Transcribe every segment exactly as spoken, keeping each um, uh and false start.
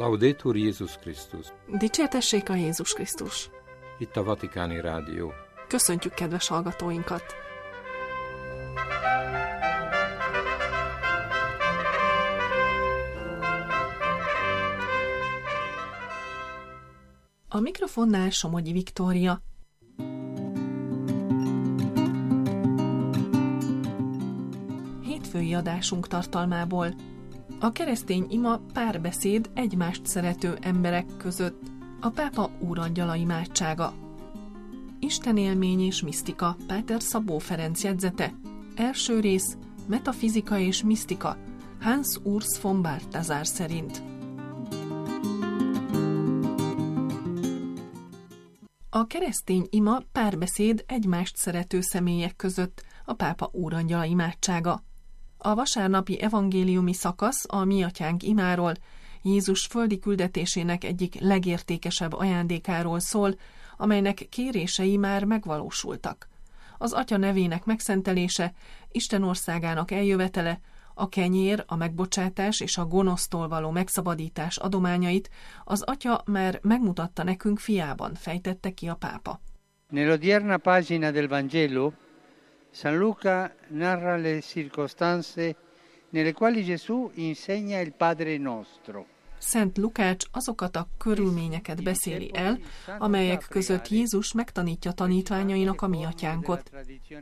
Laudetur Jézus Krisztus. Dicsértessék a Jézus Krisztus. Itt a Vatikáni Rádió. Köszöntjük kedves hallgatóinkat! A mikrofonnál Somogyi Viktória. Hétfői adásunk tartalmából: a keresztény ima párbeszéd egymást szerető emberek között, a pápa úrangyala imádsága. Istenélmény és misztika, Páter Szabó Ferenc jegyzete. Első rész, metafizika és misztika, Hans Urs von Balthasar szerint. A keresztény ima párbeszéd egymást szerető személyek között, a pápa úrangyala imádsága. A vasárnapi evangéliumi szakasz a Mi Atyánk imáról, Jézus földi küldetésének egyik legértékesebb ajándékáról szól, amelynek kérései már megvalósultak. Az Atya nevének megszentelése, Isten országának eljövetele, a kenyér, a megbocsátás és a gonosztól való megszabadítás adományait az Atya már megmutatta nekünk fiában, fejtette ki a pápa. Nell'odierna pagina del Vangelo, San Luca narra le circostanze nelle quali Gesù insegna il Padre Nostro. Szent Lukács azokat a körülményeket beszéli el, amelyek között Jézus megtanítja tanítványainak a Mi Atyánkot.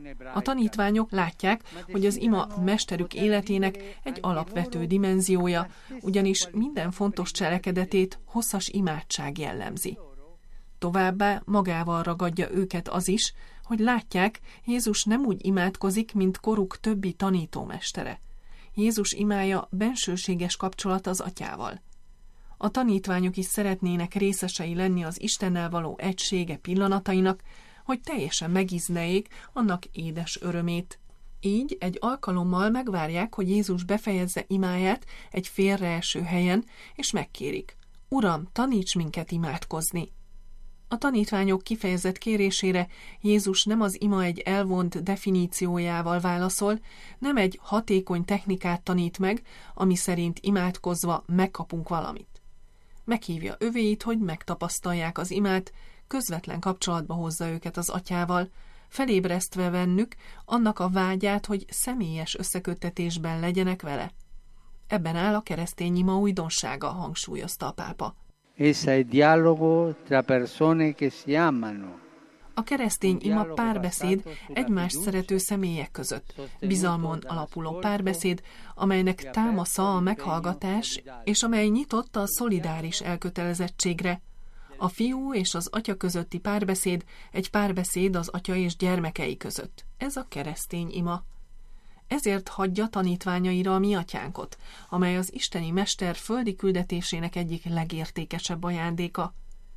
A tanítványok látják, hogy az ima mesterük életének egy alapvető dimenziója, ugyanis minden fontos cselekedetét hosszas imádság jellemzi. Továbbá magával ragadja őket az is, hogy látják, Jézus nem úgy imádkozik, mint koruk többi tanítómestere. Jézus imája bensőséges kapcsolat az Atyával. A tanítványok is szeretnének részesei lenni az Istennel való egysége pillanatainak, hogy teljesen megízleljék annak édes örömét. Így egy alkalommal megvárják, hogy Jézus befejezze imáját egy félreeső helyen, és megkérik: Uram, taníts minket imádkozni! A tanítványok kifejezett kérésére Jézus nem az ima egy elvont definíciójával válaszol, nem egy hatékony technikát tanít meg, ami szerint imádkozva megkapunk valamit. Meghívja övéit, hogy megtapasztalják az imát, közvetlen kapcsolatba hozza őket az Atyával, felébresztve bennük annak a vágyát, hogy személyes összeköttetésben legyenek vele. Ebben áll a keresztény ima újdonsága, hangsúlyozta a pápa. Essa è dialogo tra persone che si amano. A keresztény ima párbeszéd egymást szerető személyek között, bizalmon alapuló párbeszéd, amelynek támasza a meghallgatás, és amely nyitott a szolidáris elkötelezettségre. A fiú és az atya közötti párbeszéd egy párbeszéd az atya és gyermekei között. Ez a keresztény ima. Ezért hagyja tanítványaira a Mi Atyánkot, amely az isteni mester földi küldetésének egyik legértékesebb ajándéka.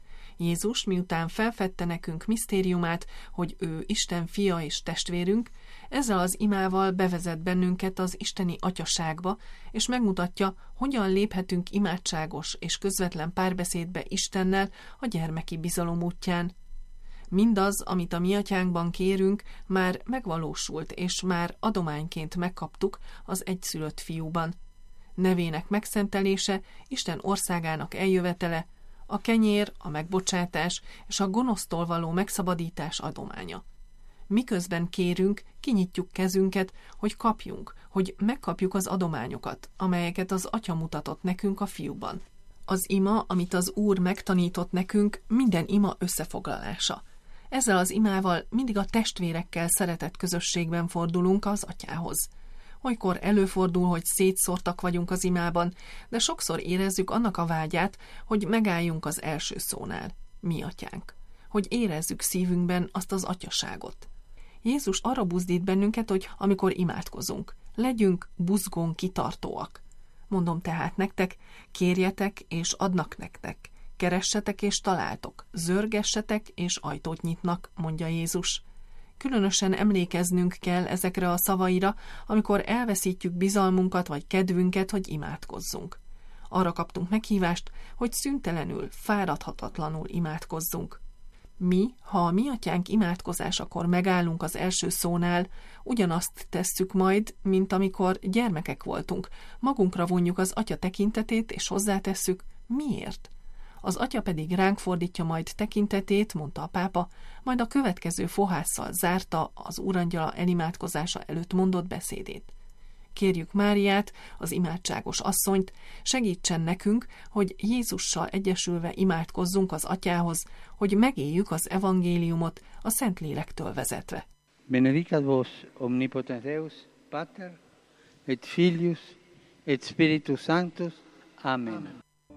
Jézus, miután felfedte nekünk misztériumát, hogy ő Isten fia és testvérünk, ezzel az imával bevezet bennünket az isteni atyaságba, és megmutatja, hogyan léphetünk imádságos és közvetlen párbeszédbe Istennel a gyermeki bizalom útján. Mindaz, amit a Mi Atyánkban kérünk, már megvalósult, és már adományként megkaptuk az egyszülött fiúban. Nevének megszentelése, Isten országának eljövetele, a kenyér, a megbocsátás és a gonosztól való megszabadítás adománya. Miközben kérünk, kinyitjuk kezünket, hogy kapjunk, hogy megkapjuk az adományokat, amelyeket az Atya mutatott nekünk a fiúban. Az ima, amit az Úr megtanított nekünk, minden ima összefoglalása. Ezzel az imával mindig a testvérekkel szeretett közösségben fordulunk az Atyához. Olykor előfordul, hogy szétszórtak vagyunk az imában, de sokszor érezzük annak a vágyát, hogy megálljunk az első szónál, Mi Atyánk, hogy érezzük szívünkben azt az atyaságot. Jézus arra buzdít bennünket, hogy amikor imádkozunk, legyünk buzgón kitartóak. Mondom tehát nektek, kérjetek és adnak nektek, keressetek és találtok, zörgessetek és ajtót nyitnak, mondja Jézus. Különösen emlékeznünk kell ezekre a szavaira, amikor elveszítjük bizalmunkat vagy kedvünket, hogy imádkozzunk. Arra kaptunk meghívást, hogy szüntelenül, fáradhatatlanul imádkozzunk. Mi, ha a Mi Atyánk imádkozásakor megállunk az első szónál, ugyanazt tesszük majd, mint amikor gyermekek voltunk. Magunkra vonjuk az Atya tekintetét, és hozzátesszük, Miért? Az atya pedig ránk fordítja majd tekintetét, mondta a pápa, majd a következő fohásszal zárta az Úrangyala elimádkozása előtt mondott beszédét. Kérjük Máriát, az imádságos asszonyt, segítsen nekünk, hogy Jézussal egyesülve imádkozzunk az atyához, hogy megéljük az evangéliumot a Szentlélektől vezetve. Benedicat vos omnipotens Deus, Pater, et Filius, et Spiritus Sanctus. Amen. Amen.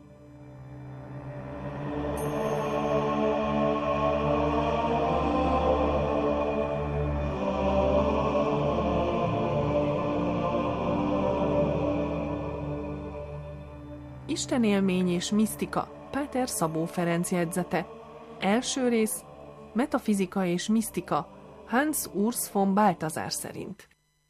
Istenélmény és misztika, Páter Szabó Ferenc jegyzete. Első rész, metafizika és misztika, Hans Urs von Balthasar szerint.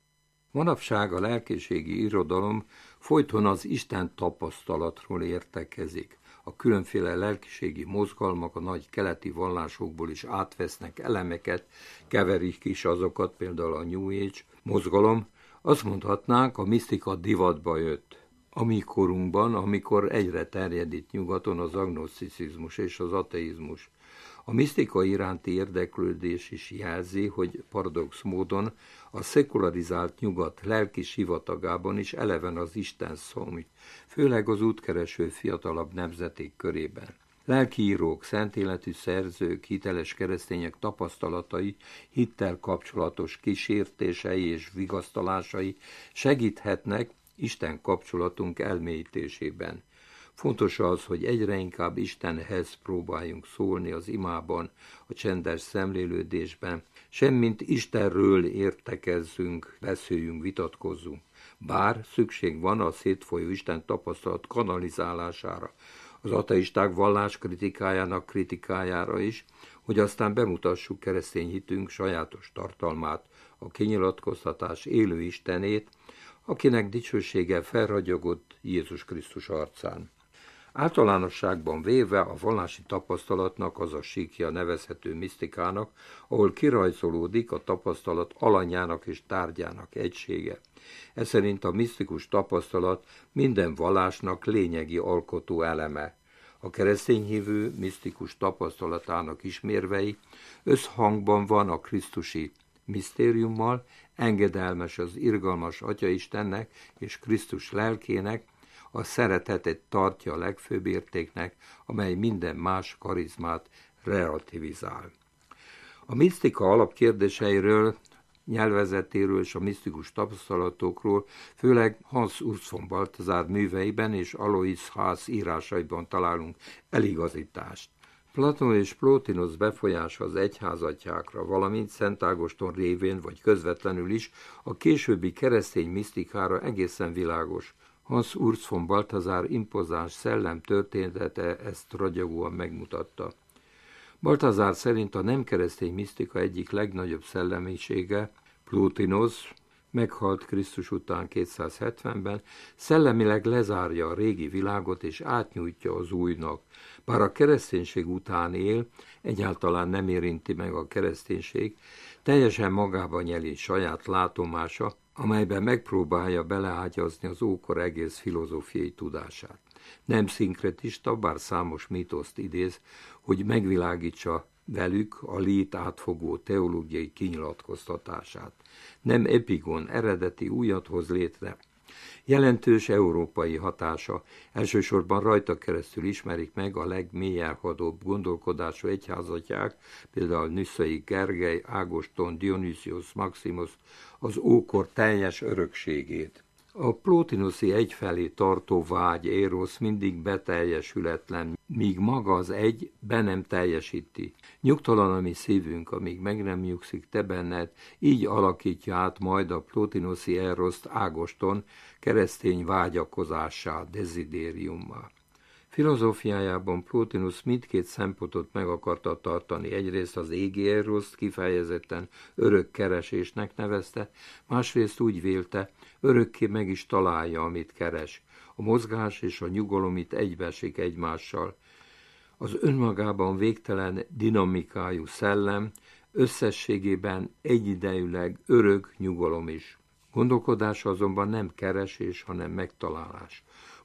Manapság a lelkiségi irodalom folyton az Isten tapasztalatról értekezik. A különféle lelkiségi mozgalmak a nagy keleti vallásokból is átvesznek elemeket, keverik is azokat, például a New Age mozgalom. Azt mondhatnánk, a misztika divatba jött. A mi korunkban, amikor egyre terjed itt nyugaton az agnoszticizmus és az ateizmus. A misztika iránti érdeklődés is jelzi, hogy paradox módon a szekularizált nyugat lelki sivatagában is eleven az Isten szó, főleg az útkereső fiatalabb nemzeték körében. Lelkiírók, szentéletű szerzők, hiteles keresztények tapasztalatai, hittel kapcsolatos kísértései és vigasztalásai segíthetnek Isten kapcsolatunk elmélyítésében. Fontos az, hogy egyre inkább Istenhez próbáljunk szólni az imában, a csendes szemlélődésben, semmint Istenről értekezzünk, beszéljünk, vitatkozzunk. Bár szükség van a szétfolyó Isten tapasztalat kanalizálására, az ateisták valláskritikájának kritikájára is, hogy aztán bemutassuk keresztény hitünk sajátos tartalmát, a kinyilatkoztatás élő Istenét, akinek dicsősége felragyogott Jézus Krisztus arcán. Általánosságban véve a vallási tapasztalatnak az a síkja nevezhető misztikának, ahol kirajzolódik a tapasztalat alanyának és tárgyának egysége. Ez szerint a misztikus tapasztalat minden vallásnak lényegi alkotó eleme. A keresztény hívő misztikus tapasztalatának ismérvei összhangban van a krisztusi misztériummal, engedelmes az irgalmas Atya-Istennek és Krisztus lelkének, a szeretetet tartja a legfőbb értéknek, amely minden más karizmát relativizál. A misztika alapkérdéseiről, nyelvezetéről és a misztikus tapasztalatokról főleg Hans Urs von Balthasar műveiben és Alois Haas írásaiban találunk eligazítást. Platon és Plotinus befolyása az egyházatjákra, valamint Szent Ágoston révén vagy közvetlenül is a későbbi keresztény misztikára egészen világos. Hans Urs von Balthasar impozáns szellem története ezt ragyogóan megmutatta. Balthasar szerint a nem keresztény misztika egyik legnagyobb szellemisége, Plotinus, meghalt Krisztus után kétszázhetvenben, szellemileg lezárja a régi világot és átnyújtja az újnak. Bár a kereszténység után él, egyáltalán nem érinti meg a kereszténység, teljesen magába nyeli saját látomása, amelyben megpróbálja beleágyazni az ókor egész filozófiai tudását. Nem szinkretista, bár számos mítoszt idéz, hogy megvilágítsa velük a lét átfogó teológiai kinyilatkoztatását. Nem epigon, eredeti újat hoz létre. Jelentős európai hatása, elsősorban rajta keresztül ismerik meg a legmélyelhadóbb gondolkodású egyházatják, például Nüsszai Gergely, Ágoston, Dionysius Maximus, az ókor teljes örökségét. A plotinuszi egyfelé tartó vágy, érosz mindig beteljesületlen, míg maga az egy be nem teljesíti. Nyugtalan a mi szívünk, amíg meg nem nyugszik te benned, így alakítja át majd a plotinuszi éroszt Ágoston keresztény vágyakozássá, desidériummá. Filozófiájában Plotinus mindkét szempontot meg akarta tartani. Egyrészt az égi éroszt kifejezetten örök keresésnek nevezte, másrészt úgy vélte, örökké meg is találja, amit keres. A mozgás és a nyugalom itt egybeesik egymással. Az önmagában végtelen dinamikájú szellem összességében egyidejűleg örök nyugalom is. Gondolkodása azonban nem keresés, hanem megtalálás.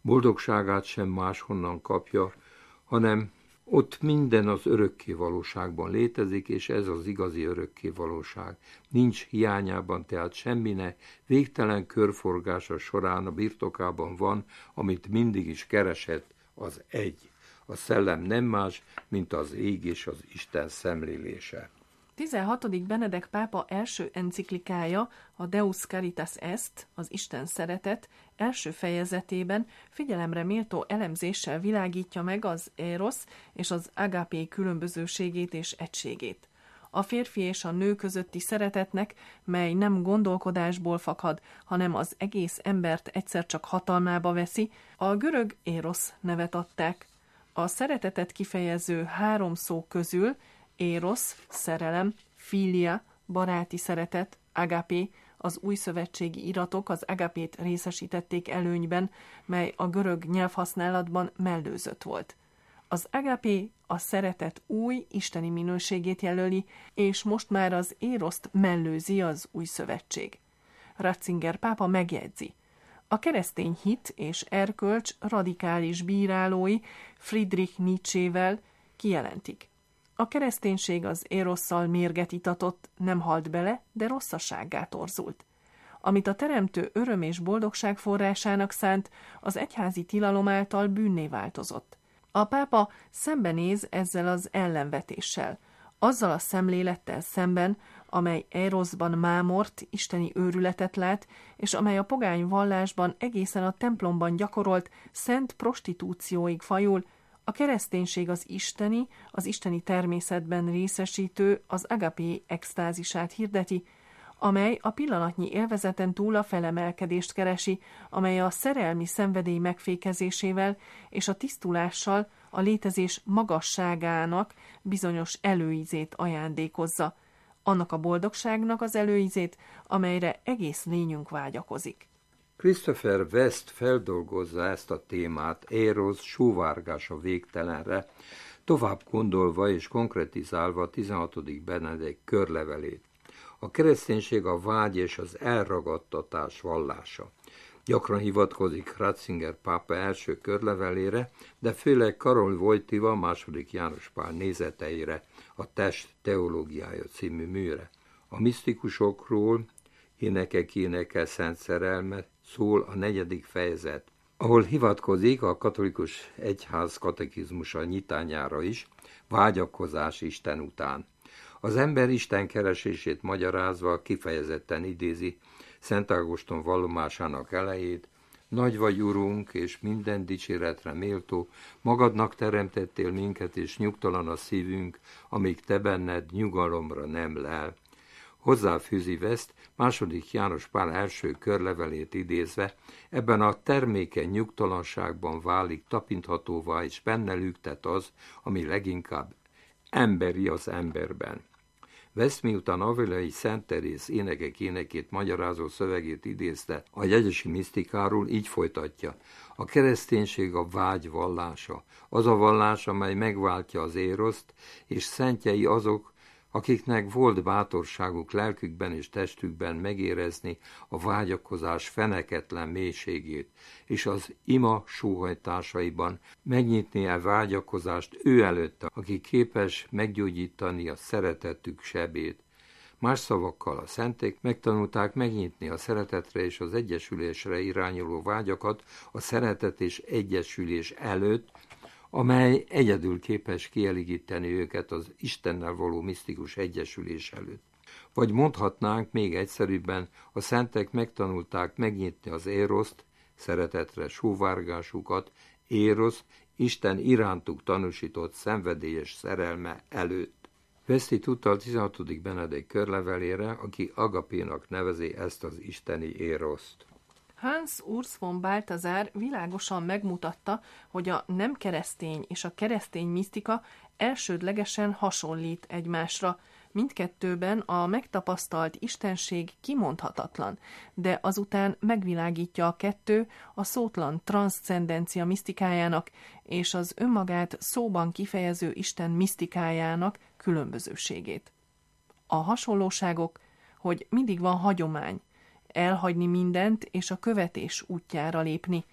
Boldogságát sem máshonnan kapja, hanem ott minden az örökké valóságban létezik, és ez az igazi örökké valóság. Nincs hiányában tehát semminek, végtelen körforgása során a birtokában van, amit mindig is keresett, az egy. A szellem nem más, mint az ég és az Isten szemlélése. tizenhatodik Benedek pápa első enciklikája, a Deus Caritas Est, az Isten szeretet, első fejezetében figyelemre méltó elemzéssel világítja meg az eros és az agapé különbözőségét és egységét. A férfi és a nő közötti szeretetnek, mely nem gondolkodásból fakad, hanem az egész embert egyszer csak hatalmába veszi, a görög eros nevet adták. A szeretetet kifejező három szó közül eros, szerelem, filia, baráti szeretet, agapé, az újszövetségi iratok az agapét részesítették előnyben, mely a görög nyelvhasználatban mellőzött volt. Az agapé a szeretet új, isteni minőségét jelöli, és most már az éroszt mellőzi az új szövetség. Ratzinger pápa megjegyzi: a keresztény hit és erkölcs radikális bírálói Friedrich Nietzsével kijelentik: a kereszténység az érosszal mérget itatott, nem halt bele, de rosszasággá torzult. Amit a teremtő öröm és boldogság forrásának szánt, az egyházi tilalom által bűnné változott. A pápa szembenéz ezzel az ellenvetéssel, azzal a szemlélettel szemben, amely éroszban mámort, isteni őrületet lát, és amely a pogány vallásban egészen a templomban gyakorolt szent prostitúcióig fajul. A kereszténység az isteni, az isteni természetben részesítő, az agapé extázisát hirdeti, amely a pillanatnyi élvezeten túl a felemelkedést keresi, amely a szerelmi szenvedély megfékezésével és a tisztulással a létezés magasságának bizonyos előízét ajándékozza, annak a boldogságnak az előízét, amelyre egész lényünk vágyakozik. Christopher West feldolgozza ezt a témát eros sóvárgása végtelenre, tovább gondolva és konkretizálva a tizenhatodik Benedek körlevelét. A kereszténység a vágy és az elragadtatás vallása. Gyakran hivatkozik Ratzinger pápa első körlevelére, de főleg Karol Wojtyła második János Pál nézeteire, a Test teológiája című műre. A misztikusokról, énekek énekel szent szerelmet szól a negyedik fejezet, ahol hivatkozik a katolikus egyház katekizmusa nyitányára is, vágyakozás Isten után. Az ember Isten keresését magyarázva kifejezetten idézi Szent Ágoston vallomásának elejét: nagy vagy, Urunk, és minden dicséretre méltó, magadnak teremtettél minket, és nyugtalan a szívünk, amíg te benned nyugalomra nem lel. Hozzáfűzi West második János Pál első körlevelét idézve: ebben a termékeny nyugtalanságban válik tapinthatóvá, és benne lüktet az, ami leginkább emberi az emberben. West miután Avilai Szent Teréz énekek énekét magyarázó szövegét idézte a jegyesi misztikáról, így folytatja: a kereszténység a vágy vallása, az a vallás, amely megváltja az éroszt, és szentjei azok, akiknek volt bátorságuk lelkükben és testükben megérezni a vágyakozás feneketlen mélységét, és az ima sóhajtásaiban megnyitni a vágyakozást ő előtte, aki képes meggyógyítani a szeretetük sebét. Más szavakkal a szentek megtanulták megnyitni a szeretetre és az egyesülésre irányuló vágyakat a szeretet és egyesülés előtt, amely egyedül képes kielégíteni őket az Istennel való misztikus egyesülés előtt. Vagy mondhatnánk még egyszerűbben, a szentek megtanulták megnyitni az éroszt, szeretetre sóvárgásukat, érosz, Isten irántuk tanúsított szenvedélyes szerelme előtt. West itt utal tizenhatodik Benedek körlevelére, aki agapénak nevezi ezt az isteni éroszt. Hans Urs von Balthasar világosan megmutatta, hogy a nem keresztény és a keresztény misztika elsődlegesen hasonlít egymásra. Mindkettőben a megtapasztalt istenség kimondhatatlan, de azután megvilágítja a kettő a szótlan transzcendencia misztikájának és az önmagát szóban kifejező Isten misztikájának különbözőségét. A hasonlóságok, hogy mindig van hagyomány, elhagyni mindent és a követés útjára lépni.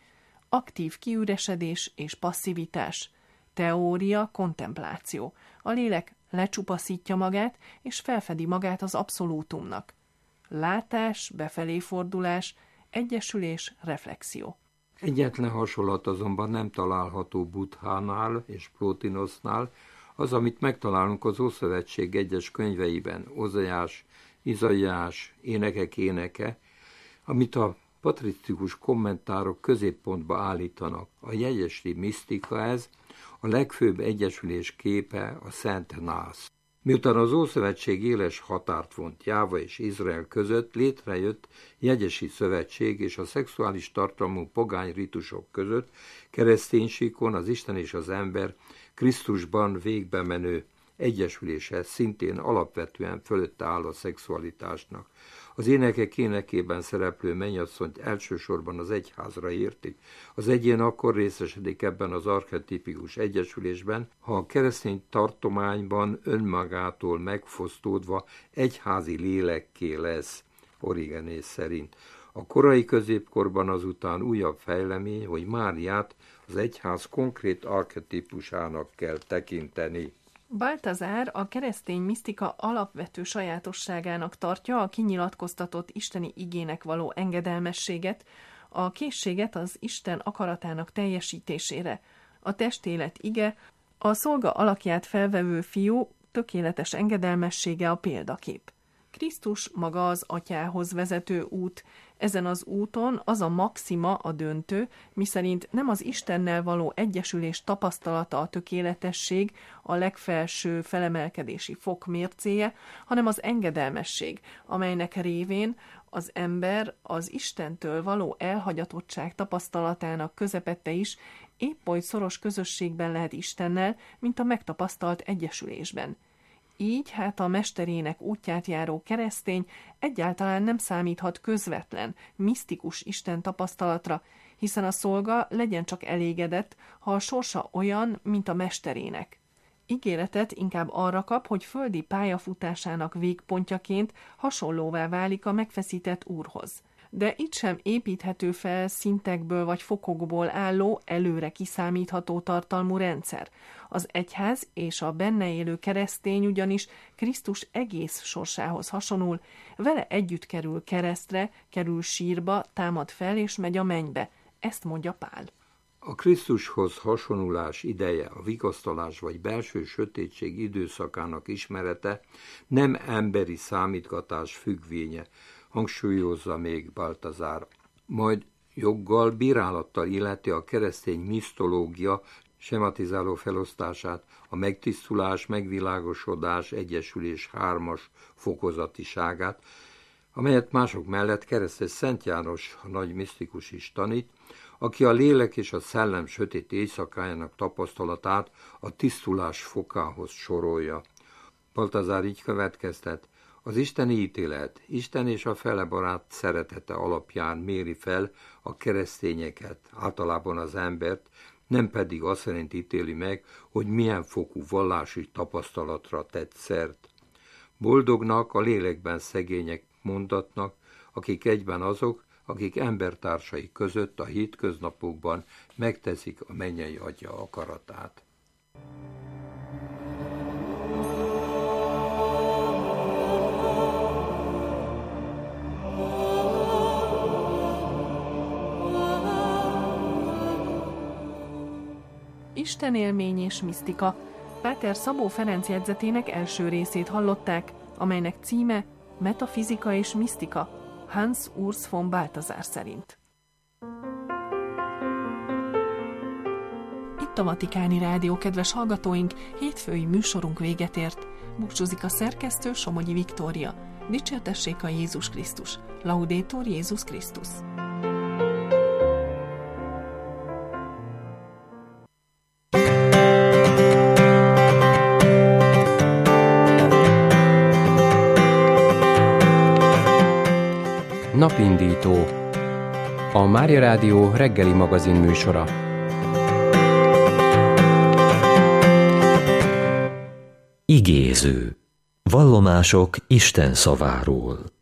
aktív kiüresedés és passzivitás, teória, kontempláció. A lélek lecsupaszítja magát, és felfedi magát az abszolútumnak. Látás, befelé fordulás, egyesülés, reflexió. Egyetlen hasonlat azonban nem található Buddhánál és Plotinosnál, az, amit megtalálunk az Ószövetség egyes könyveiben, Ózaiás, Izaiás, Énekek éneke, amit a patrisztikus kommentárok középpontba állítanak. A jegyesi misztika ez, a legfőbb egyesülés képe a Szent Nász. Miután az Ószövetség éles határt vont Jáva és Izrael között, létrejött jegyesi szövetség, és a szexuális tartalmú pogány ritusok között kereszténysíkon az Isten és az ember Krisztusban végbe menő egyesülése szintén alapvetően fölötte áll a szexualitásnak. Az Énekek énekében szereplő mennyasszonyt elsősorban az egyházra értik. Az egyén akkor részesedik ebben az archetipikus egyesülésben, ha a keresztény tartományban önmagától megfosztódva egyházi lélekké lesz, Origenész szerint. A korai középkorban azután újabb fejlemény, hogy Máriát az egyház konkrét archetipusának kell tekinteni. Baltazár a keresztény misztika alapvető sajátosságának tartja a kinyilatkoztatott isteni igének való engedelmességet, a készséget az Isten akaratának teljesítésére. A testélet ige, a szolga alakját felvevő fiú tökéletes engedelmessége a példakép. Krisztus maga az atyához vezető út. Ezen az úton az a maxima, a döntő, miszerint nem az Istennel való egyesülés tapasztalata a tökéletesség, a legfelső felemelkedési fok mércéje, hanem az engedelmesség, amelynek révén az ember az Istentől való elhagyatottság tapasztalatának közepette is épp oly szoros közösségben lehet Istennel, mint a megtapasztalt egyesülésben. Így hát a mesterének útját járó keresztény egyáltalán nem számíthat közvetlen, misztikus Isten tapasztalatra, hiszen a szolga legyen csak elégedett, ha a sorsa olyan, mint a mesterének. Ígéretet inkább arra kap, hogy földi pályafutásának végpontjaként hasonlóvá válik a megfeszített úrhoz. De itt sem építhető fel szintekből vagy fokokból álló, előre kiszámítható tartalmú rendszer. Az egyház és a benne élő keresztény ugyanis Krisztus egész sorsához hasonul, vele együtt kerül keresztre, kerül sírba, támad fel és megy a mennybe. Ezt mondja Pál. A Krisztushoz hasonulás ideje, a vigasztalás vagy belső sötétség időszakának ismerete nem emberi számítgatás függvénye, hangsúlyozza még Baltazár. Majd joggal, bírálattal illeti a keresztény misztológia sematizáló felosztását, a megtisztulás, megvilágosodás, egyesülés hármas fokozatiságát, amelyet mások mellett keresztes Szent János, a nagy misztikus is tanít, aki a lélek és a szellem sötét éjszakájának tapasztalatát a tisztulás fokához sorolja. Baltazár így következtet: az isteni ítélet, Isten és a fele barát szeretete alapján méri fel a keresztényeket, általában az embert, nem pedig azt szerint ítéli meg, hogy milyen fokú vallási tapasztalatra tett szert. Boldognak a lélekben szegények mondatnak, akik egyben azok, akik embertársai között a hétköznapokban megteszik a mennyei Atya akaratát. Isten élmény és misztika. Páter Szabó Ferenc jegyzetének első részét hallották, amelynek címe Metafizika és misztika, Hans Urs von Balthasar szerint. Itt a Vatikáni Rádió, kedves hallgatóink, hétfői műsorunk véget ért. Búcsúzik a szerkesztő, Somogyi Viktória. Dicsértessék a Jézus Krisztus. Laudetur Jézus Krisztus. Napindító, a Mária Rádió reggeli magazin műsora. Igéző. Vallomások Isten szaváról.